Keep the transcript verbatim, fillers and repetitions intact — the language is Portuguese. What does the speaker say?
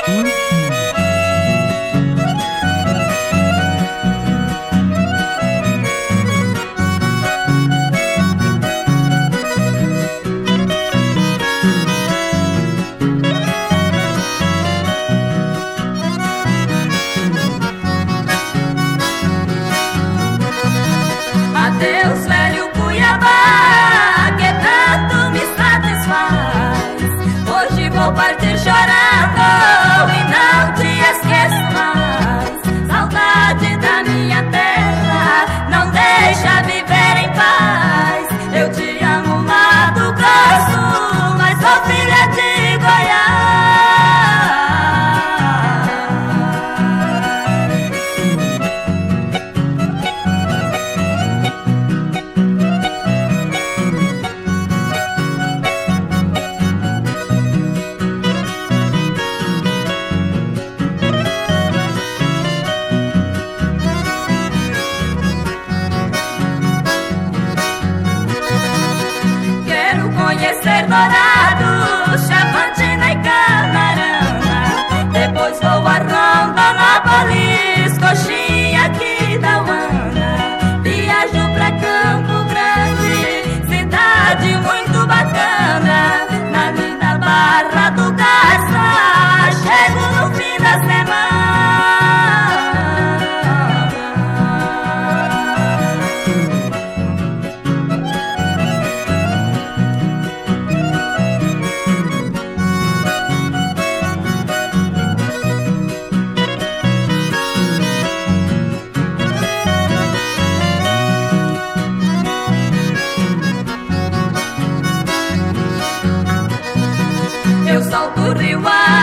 Adeus, velho Cuiabá, que tanto me satisfaz. Hoje vou partir chorando e não te esqueço mais. Saudade da minha terra não deixa viver em paz. Eu te amo, Mato Grosso, mas sou filha de Goiás. Conhecer Dourados, Chavantina e Canarana. Depois vou a Rondonópolis, Coxinha, Aquidauana. Viajo pra Campo Grande, cidade muito bacana. Na linda Barra do Garça, chego no fim da semana. Eu salto o rio